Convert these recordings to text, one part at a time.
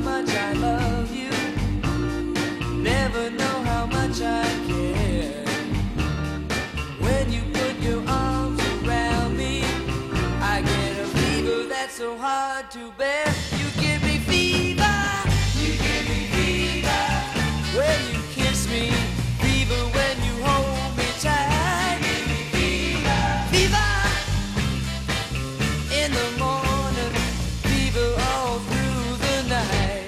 much I love you. Never know how much I care. When you put your arms around me, I get a fever that's so hard to bear. You give me fever, you give me fever. When you kiss me, fever when you hold me tight. You give me fever, fever in the morning, fever all through the night.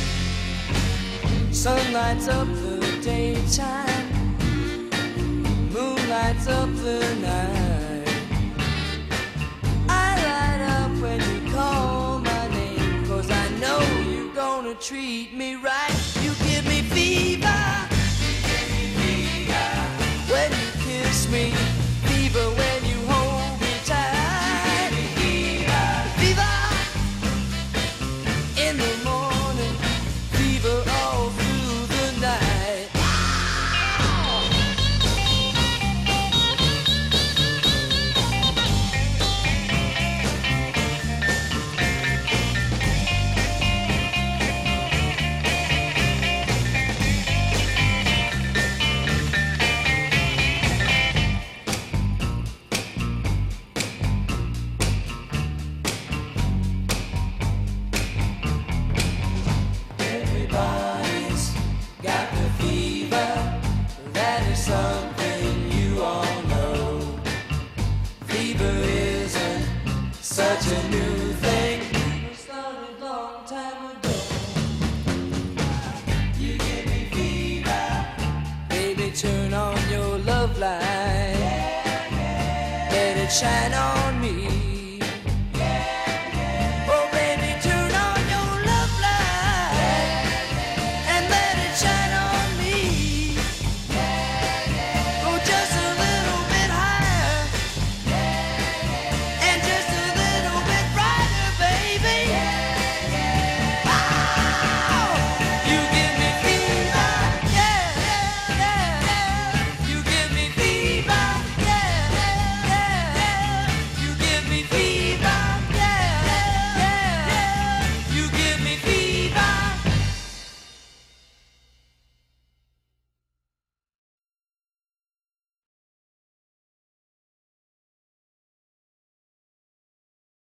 Sun lights up the daytime, moon lights up the night. I light up when you call my name, 'cause I know you're gonna treat me right. You give me fever, you give me fever. When you kiss me, fever when you hold me tight. You give me fever, fever in the morning, fever all through the night. Everybody's got the fever, that is something you all know. Fever isn't such a new thing, it started a long time ago. You give me fever, baby, turn on your love light, let it shine on me.